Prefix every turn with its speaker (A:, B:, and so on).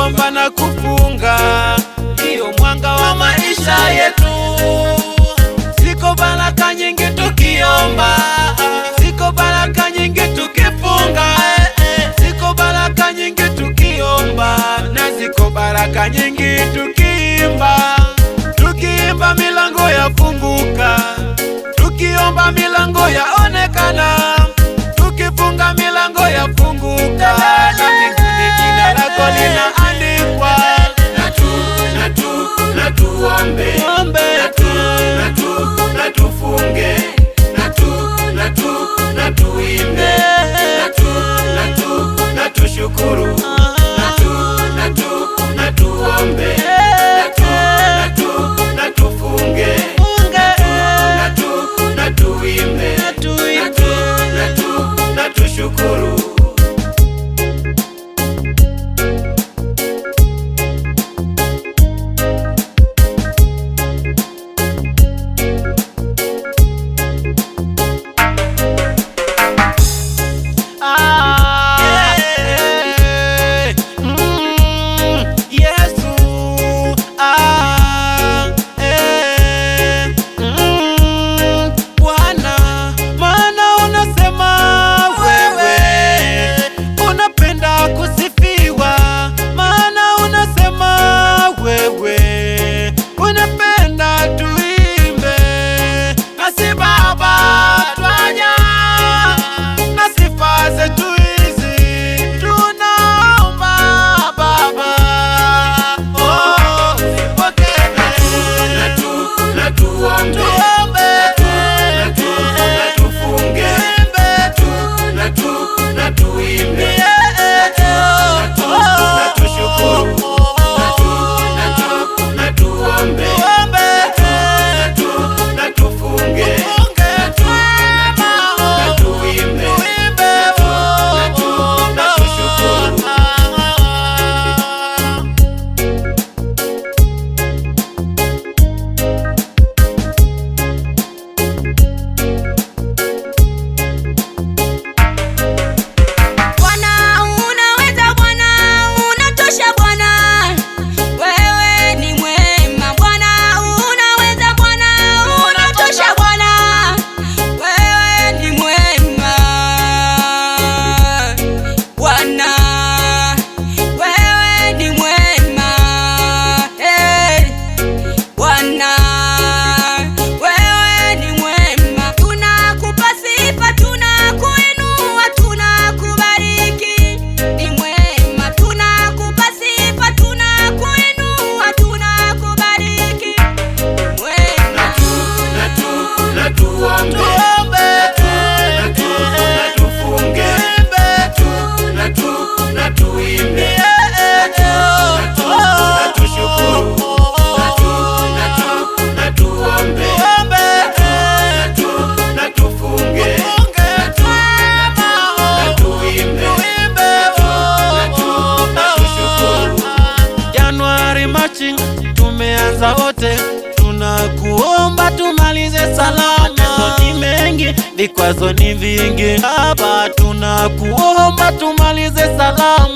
A: kuomba na kufunga, ndio mwanga wa maisha yetu. Ziko baraka nyingi tukiomba, ziko baraka nyingi tukifunga, ziko baraka nyingi tukiomba, na ziko baraka nyingi tukiimba. Tukiimba milango yafunguka, tukiomba milango yaonekana, tukifunga milango yafunguka, na mbinguni jina lako linaandikwa.
B: Na tuombe, na tufunge, na tuimbe, na tushukuru, na tuombe, na tufunge, na tuimbe, na tushukuru.
A: Tumeanza wote, tunakuomba tumalize salama. Mateso ni mengi, vikwazo ni vingi, Baba tunakuomba tumalize salama.